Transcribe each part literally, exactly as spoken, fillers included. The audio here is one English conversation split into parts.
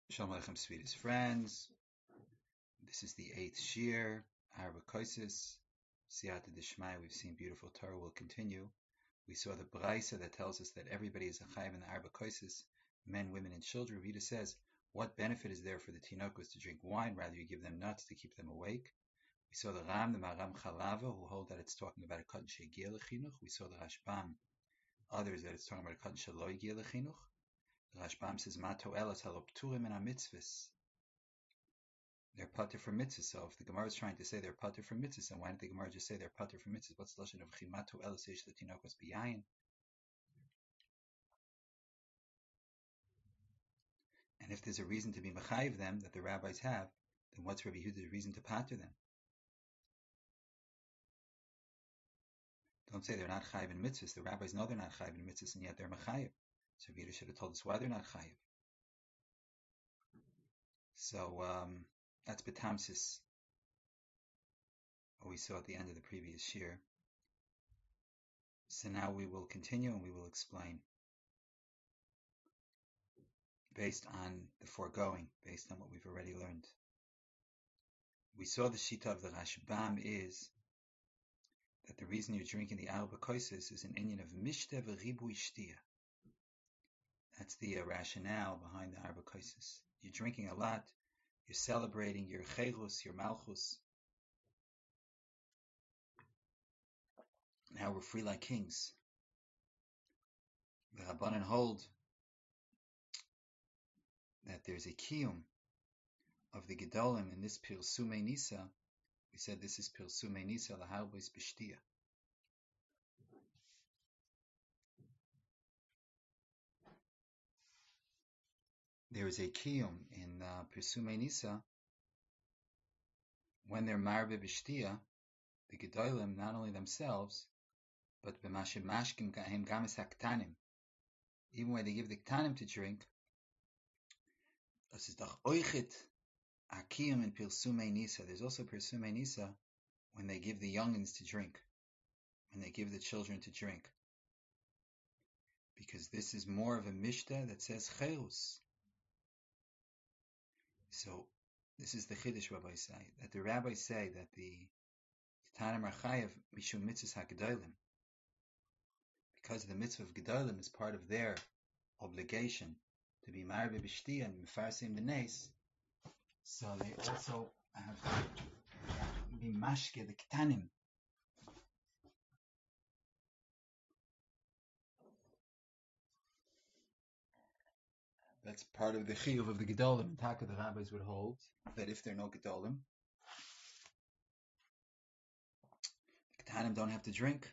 Shalom Aleichem, sweetest friends. This is the eighth Shir, Arba Koisis, Siyata Dishmai. We've seen beautiful Torah. Will continue. We saw the Braisa that tells us that everybody is a Chayiv in the Arba Koisis, men, women, and children. Rita says, what benefit is there for the Tinokos to drink wine? Rather, you give them nuts to keep them awake. We saw the Ram, the Maram Chalava, who hold that it's talking about a Katan Shegiel Lechinuch. We saw the Rashbam, others that it's talking about a Katan Shaloi Giel Lechinuch. The Rashbam says, Mato Elas Halopturim and Amitzvahs. They're pater for mitzvahs. So if the Gemara is trying to say they're pater for mitzvahs, then why didn't the Gemara just say they're pater for mitzvahs? What's the lashon of chimato elas eish letinokos biyayin? And if there's a reason to be mechayiv them that the rabbis have, then what's Rabbi Yehuda's reason to pater them? Don't say they're not chayiv in mitzvahs. The rabbis know they're not chayiv in mitzvahs, and yet they're mechayiv. So Rabbi Yehuda should have told us why they're not chayiv. So um, that's betamsis. What we saw at the end of the previous year. So now we will continue and we will explain based on the foregoing, based on what we've already learned. We saw the shita of the Rashbam is that the reason you're drinking the Arba Koisis is an inyan of Mishteh v'ribui shtia. That's the uh, rationale behind the Arba Koisis. You're drinking a lot, you're celebrating your Chelus, your Malchus. Now we're free like kings. The Rabbanan hold that there's a kiyum of the Gedolim in this Pirsume Nisa. We said this is Pirsume Nisa, Laharbois B'shtia. There is a kiyum in uh, Pirsume Nisa when they're Marbe B'shtia, the Gedolim, not only themselves, but B'mashe Mashkim Gahem Gamis HaKtanim. Even when they give the Ktanim to drink, das ist doch oichet akiyum in Pirsume Nisa. There's also Pirsume Nisa when they give the youngins to drink, when they give the children to drink. Because this is more of a mishteh that says chelus. So this is the Chiddush rabbis say, that the rabbis say that the Ktanim are chayav mishum mitzvahs hagedolim. Because the mitzvah of gedolim is part of their obligation to be marbe b'shtia and mefarsim the nes, so they also have to be mashke the ktanim. That's part of the chiyuv of the gedolim. Taka the rabbis would hold that if there are no gedolim, the ktanim don't have to drink,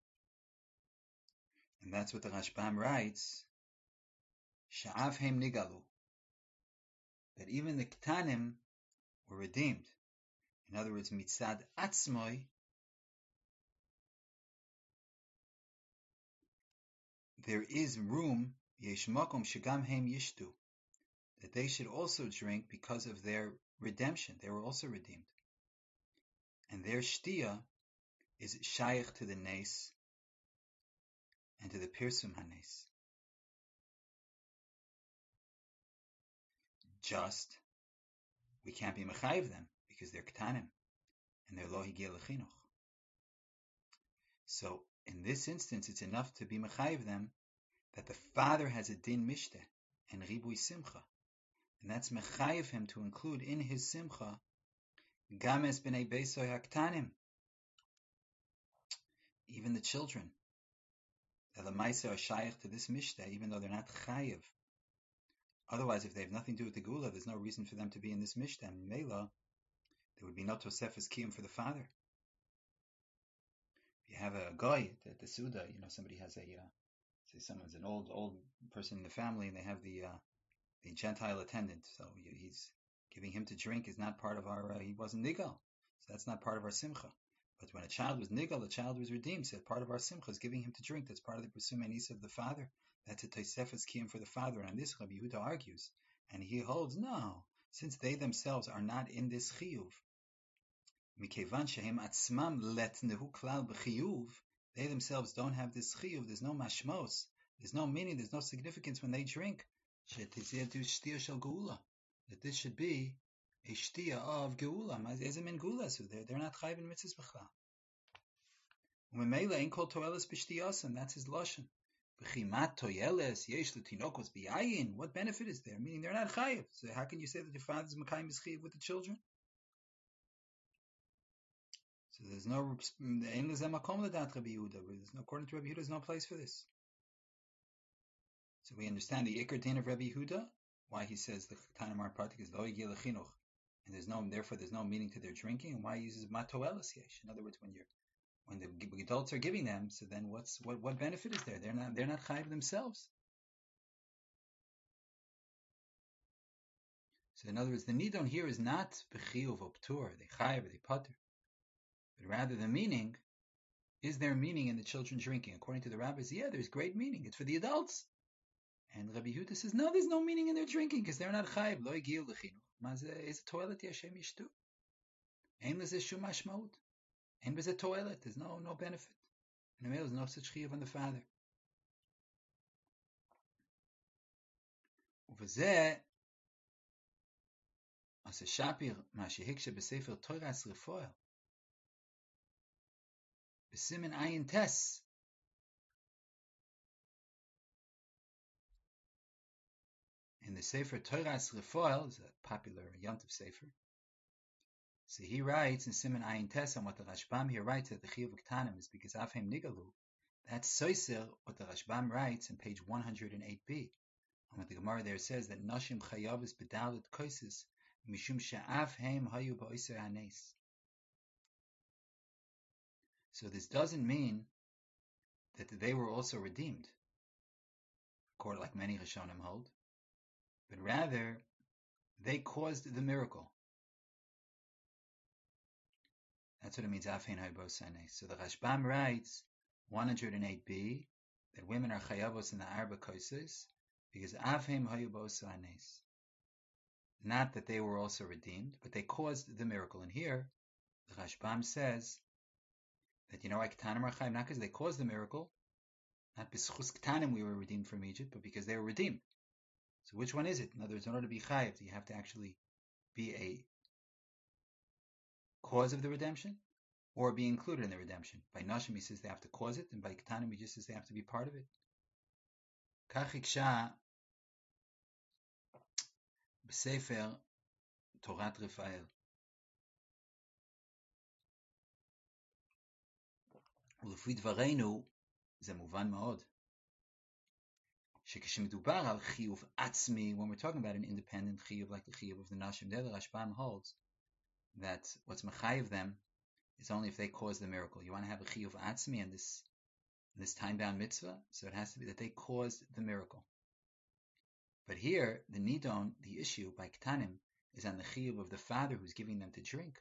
and that's what the Rashbam writes. Sha'av heim nigalu, that even the ktanim were redeemed. In other words, mitzad atzmoi, there is room, yesh makom shegam heim yishtu, that they should also drink because of their redemption. They were also redeemed. And their shtia is shaykh to the nes and to the pirsum hanes. Just, we can't be mechayiv them because they're ktanim and they're lo higia lechinuch. So in this instance, it's enough to be mechayiv them that the father has a din mishteh and ribui simcha, and that's mechayiv him to include in his simcha games b'nei beisoy haktanim, even the children. The lemaisa are shaykh to this mishteh, even though they're not chayiv. Otherwise, if they have nothing to do with the gula, there's no reason for them to be in this mishteh. And Mela, there would be no tosefes kiyum for the father. If you have a guy at the Suda, you know, somebody has a, uh, say someone's an old, old person in the family, and they have the uh, the Gentile attendant. So he's giving him to drink is not part of our, uh, he wasn't nigal. So that's not part of our simcha. But when a child was nigal, the child was redeemed. So part of our simcha is giving him to drink. That's part of the pursuit of the father. That's a tosefes kiyum for the father. And on this, Rabbi Yehuda argues, and he holds, no, since they themselves are not in this chiyuv, mikevan shehem atzmam letnehu klal b'chiyuv, they themselves don't have this chiyuv. There's no mashmos. There's no meaning. There's no significance when they drink. Shetiziadu shtir shel geula. that this should be a shtia of geula. Ezem and geula, so they're, they're not chayv in mitzvahs b'chlal. Umemela in kol toeles b'shtiyasam, that's his lashon. B'chimat toeles yesh l'tinokos b'yayin. What benefit is there? Meaning they're not chayiv. So how can you say that your father's makayim is chayiv with the children? So there's no there's no according to Rabbi Yehuda, there's no place for this. So we understand the ikar din of Rabbi Yehuda, why he says the Tanamar Partik is lo yigil chinuch, and there's no therefore there's no meaning to their drinking, and why he uses matoelas yesh. In other words, when you're when the adults are giving them, so then what's what what benefit is there? They're not they're not chayiv themselves. So in other words, the nidon here is not b'chiyuv or ptur, they chayiv, they pater, but rather the meaning is there meaning in the children drinking. According to the rabbis, yeah, there's great meaning. It's for the adults. And Rabbi Yehuda says, no, there's no meaning in their drinking because they're not chayiv. Lo yigil l'chinuch. Ma is a toilet yashem yishtu. Ein lezeh shum mashmaut. Ein bezeh toilet. There's no no benefit. And there's no such chiyuv on the father. Uvezeh as a shapir ma shehikshe b'sefer Toras Refoel b'simen ayin tes. In the Sefer Toras Refoel, is a popular Yontif Sefer. So he writes in Siman Ayin Tes on what the Rashbam here writes that the Chiyuv Ktanim is because Afhem Nigalu. That's Soiser what the Rashbam writes in page one hundred eight b. And what the Gemara there says that Nashim Chayavis Bedalit Koises Mishum She'afhem Hayu Ba'oser Hanes. So this doesn't mean that they were also redeemed, according like many Rishonim hold. But rather, they caused the miracle. That's what it means, Afein Haibosane. So the Rashbam writes, one hundred eight b, that women are chayavos in the Arba Koises, because Afein Haibosane. Not that they were also redeemed, but they caused the miracle. And here, the Rashbam says that, you know, like Ktanim are chayav, not because they caused the miracle, not b'schus Ktanim we were redeemed from Egypt, but because they were redeemed. So which one is it? In other words, in order to be chayiv, you have to actually be a cause of the redemption or be included in the redemption. By Nashim, he says they have to cause it, and by Ketanim, he just says they have to be part of it. Kachiksha b'sefer Torat Refael. ולפי דברינו, זה מובן מאוד. שכשמדובר על חיוב עצמי, when we're talking about an independent chiyuv like the chiyuv of the Nashim, there the Rashbam holds that what's mechayiv them is only if they cause the miracle. You want to have a chiyuv atzmi in this in this time-bound mitzvah, so it has to be that they caused the miracle. But here, the nidon, the issue by Ktanim, is on the chiyuv of the father who's giving them to drink.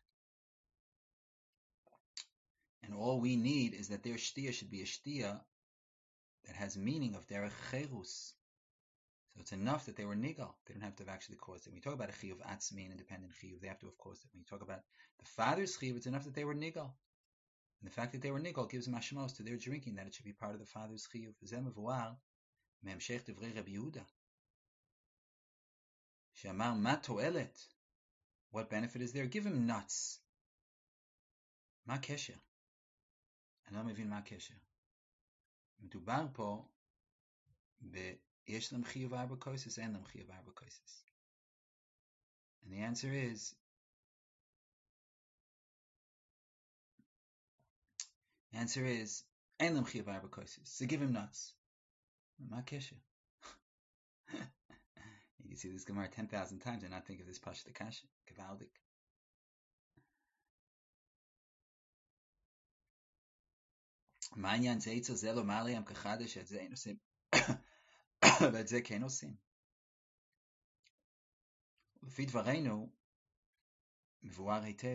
And all we need is that their shtia should be a shtia that has meaning of derech cherus. So it's enough that they were nigal. They don't have to have actually caused it. When you talk about a chiyuv atzmi, an independent chiyuv, they have to have caused it. When you talk about the father's chiyuv, it's enough that they were nigal. And the fact that they were nigal gives mashmos to their drinking, that it should be part of the father's chiyuv. Zeh mevuar me'emshech divrei Rabbi Yehuda. She'amar ma to'elet. What benefit is there? Give him nuts. Ma kesher. אני לא מבין מה הקשר. מדובר פה יש להם חיוב ארבע כוסס, אין להם חיוב ארבע כוסס. And the answer is, the answer is, אין להם חיוב ארבע כוסס. So give him nuts. מה הקשר? You can see this Gemara ten thousand times and not think of this Pashta Kasha. Gewaldig. מעניין זה אצל זה לא מעלה עם כחדש את זה אין עושים ואת זה כן עושים. לפי דברינו מבואר היטב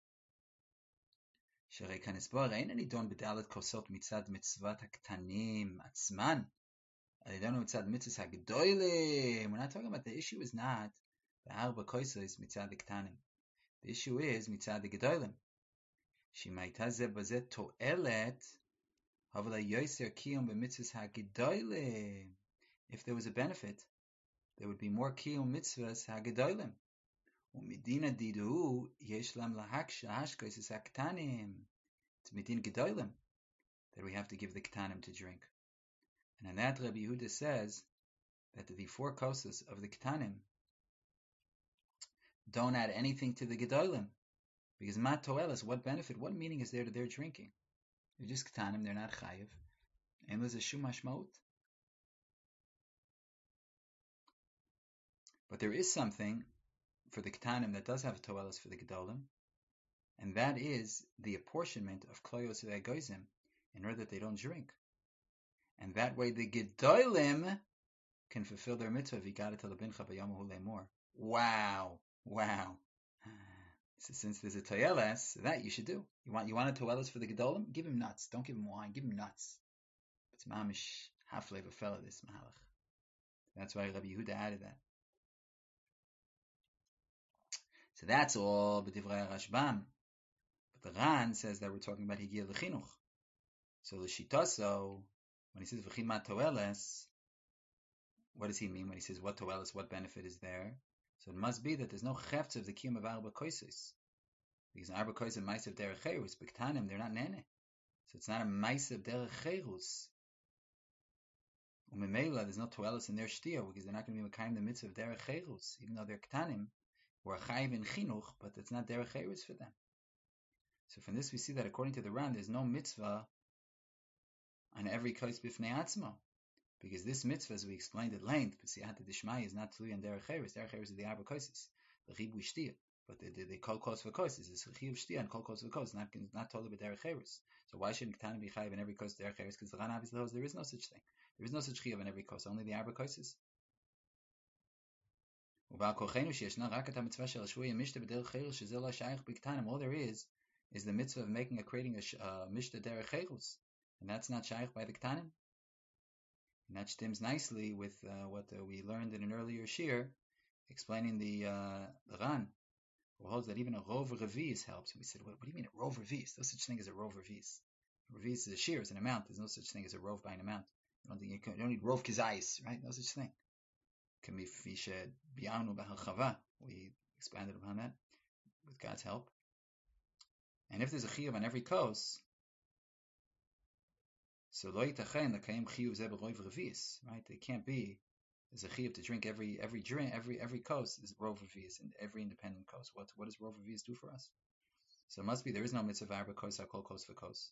שהרי כאן הסבור אין הנידון בדלת כוסות מצד מצוות הקטנים עצמן הנידון מצד מצוות הגדולים. We're not talking about the issue is not בארבע כוסות מצד הקטנים. The issue is מצד הגדולים שאם הייתה זה בזה תועלת if there was a benefit there would be more kiyum mitzvahs hagedolim. Umidina didu yesh lam lahaksha hashkos haktanim. It's midin gedolim that we have to give the ktanim to drink. And on that, Rabbi Yehuda says that the four kosas of the ktanim don't add anything to the gedolim, because mat toelas, what benefit, what meaning is there to their drinking? They're just ktanim, they're not chayiv, and there's a shum hashmaut. But there is something for the ktanim that does have toelas for the gedolim, and that is the apportionment of kloyos ve'agoizim in order that they don't drink. And that way the gedolim can fulfill their mitzvah. V'igada telabincha b'yomahu le'mor. Wow, wow. So since there's a toyeles, that you should do. You want you want a toyeles for the gedolim? Give him nuts. Don't give him wine. Give him nuts. It's mamish hafle v'fela this mahalach. That's why Rabbi Yehuda added that. So that's all b'divrei Rashbam. But the Ran says that we're talking about higia l'chinuch. So l'shitaso, when he says v'chimat toeles, what does he mean when he says what toeles, what benefit is there? So it must be that there's no chefts of the kiyum of arba koisos, because in arba koisos ma'asav derech cherus, b'ktanim they're not nene, so it's not a ma'asav derech cherus. Umemela, there's no toeles in their shtia, because they're not going to be mekayim the mitzvah of derech cherus, even though they're ktanim, or a chayiv in chinuch, but it's not derech cherus for them. So from this we see that according to the Ran, there's no mitzvah on every kois b'fnei atzmo. Because this mitzvah, as we explained at length, B'siyata Dishmai is not tluy on derech cherus. Derech cherus is the arba koisos, the ribu shtia. But the the kol kos v'kos is a chiv shtia and kol kos v'kos, not not totally with derech cherus. So why shouldn't ktanim be chayiv in every kos derech cherus? Because the Ran obviously holds there is no such thing. There is no such chiv in every kos, only the arba koisos. All there is is the mitzvah of making a creating a uh, mishta derech cherus, and that's not shaykh by the ktanim. And that stems nicely with uh, what uh, we learned in an earlier shir, explaining the uh, the Ran, who holds that even a rov revis helps. And we said, what, what do you mean a rov revis? No such thing as a rov revis. Revis is a shir, is an amount. There's no such thing as a rov by an amount. You don't, think you, can, you don't need rov kizayis, right? No such thing. We expanded upon that with God's help. And if there's a chiyuv on every kos, so lo yitachen l'kayim chiyuv zeh b'roiv revis, right? It can't be. There's a chiyuv to drink every every drink every every kos is rov revis, and every independent kos. What what does rov revis do for us? So it must be there is no mitzvah arba kos hakol kos v'kos.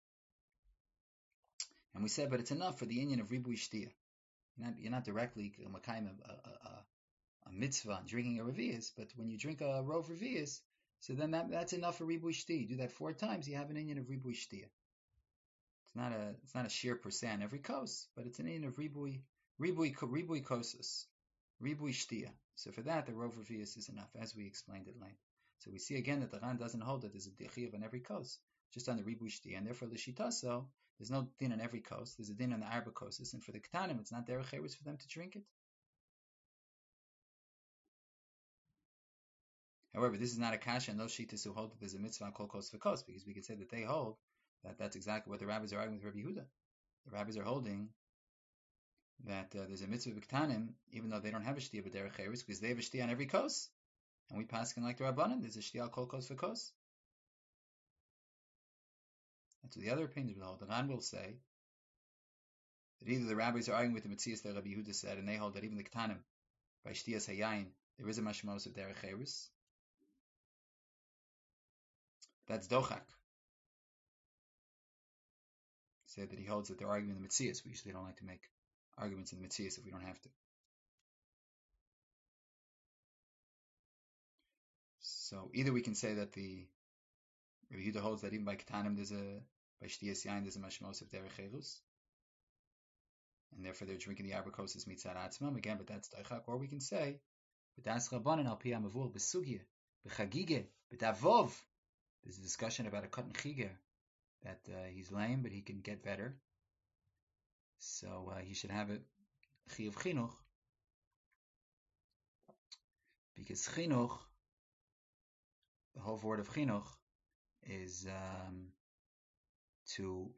And we said, but it's enough for the inyan of ribu shtia. You're not you're not directly makayim a, a, a, a mitzvah on drinking a revius, but when you drink a rov revius, so then that, that's enough for ribu shtia. You do that four times, you have an inyan of ribu shtia. It's not a it's not a sheer per se on every kos, but it's an in of ribui ribui ribui kosos, ribui shtia. So for that, the rov revius is enough, as we explained at length. So we see again that the Ran doesn't hold that there's a dichiv on every kos, just on the ribui shtia, and therefore the shitaso there's no din on every kos. There's a din on the arba koses, and for the ktanim, it's not derech cherus for them to drink it. However, this is not a kasha and those shitas who hold that there's a mitzvah on kol kos v'kos, because we could say that they hold that that's exactly what the rabbis are arguing with Rabbi Yehuda. The rabbis are holding that uh, there's a mitzvah b'ktanim, even though they don't have a shtia b'derech cherus, because they have a shtia on every kos, and we paskin like the rabbanan. There's a shtia al kol kos v'kos. And so the other opinions will hold. The Ran will say that either the rabbis are arguing with the mitzias that Rabbi Yehuda said, and they hold that even the ktanim by shtias hayayin there is a mashmos of derech cherus. That's dochak. Said that he holds that they're arguing the Metzias. We usually don't like to make arguments in the Metzias if we don't have to. So either we can say that the Rabbi Yehuda holds that even by Ketanim there's a by Shtiyas Yain there's a mashmos of derech cherus, and therefore they're drinking the arba koses mitzad atzmam again, but that's dochak. Or we can say b'das rabbanan al pi hamavur b'sugya b'chagige b'davov. There's a discussion about a cotton chiger that uh, he's lame, but he can get better. So uh, he should have it chiyuv chinuch, because chinuch, the whole word of chinuch is um, to.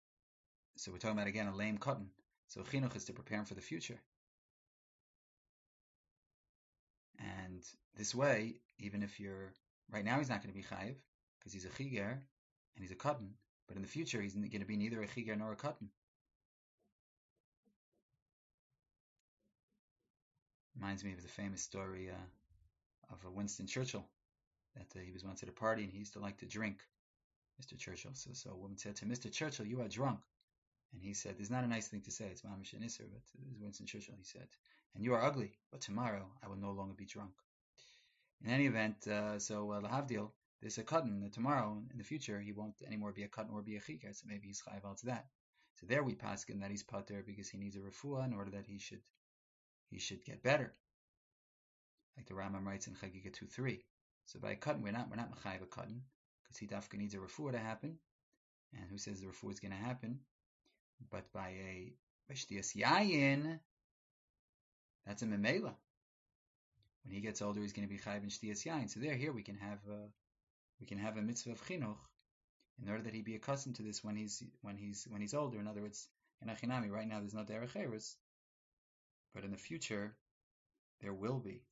So we're talking about again a lame cotton. So chinuch is to prepare him for the future. And this way, even if you're, right now he's not going to be chayiv, because he's a chiger, and he's a katan, but in the future he's going to be neither a chiger nor a katan. Reminds me of the famous story uh, of uh, Winston Churchill, that uh, he was once at a party and he used to like to drink, Mister Churchill. So, so a woman said to Mister Churchill, "You are drunk." And he said, "There's not a nice thing to say, it's mamish and isser, but this is Winston Churchill," he said. "And you are ugly, but tomorrow I will no longer be drunk." In any event, uh, so uh, lahavdil, there's a katan, uh, tomorrow, in the future, he won't anymore be a katan or be a chiker, so maybe he's chayiv to that. So there we paskin that he's pater because he needs a refuah in order that he should he should get better, like the Rambam writes in Chagiga two three. So by a katan, we're not we're not mechayiv a katan because he dafka needs a refuah to happen, and who says the refuah is going to happen? But by a b'shtiyas yayin, that's a memela. When he gets older, he's going to be chayiv in shtiyas yayin. So there, here we can have a, we can have a mitzvah of chinuch in order that he be accustomed to this when he's when he's when he's older. In other words, in achinami, right now there's no derech eretz, but in the future there will be.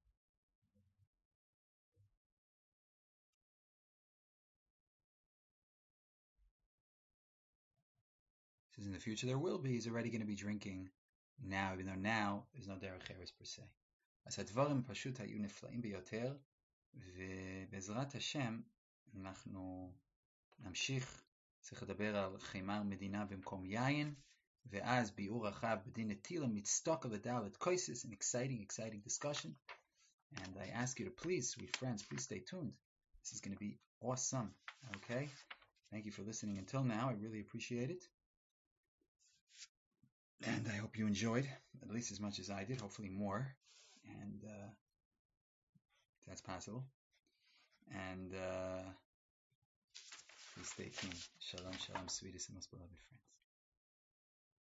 Says in the future there will be. He's already going to be drinking now, even though now there's no derech eretz per se. As הדברים פשוט היו נפלאים ביותר, ובעזרת השם אנחנו נמשיך. צריך לדבר על חימר מדינה במקום יין, ואז ביאור רחב בדין נטילה מצטוק על הדלת קויסס, an exciting, exciting discussion. And I ask you to please, sweet friends, please stay tuned. This is going to be awesome. Okay? Thank you for listening until now. I really appreciate it. And I hope you enjoyed, at least as much as I did, hopefully more. And uh, that's possible. And uh, please stay tuned. Shalom, shalom, sweetest and most beloved friends.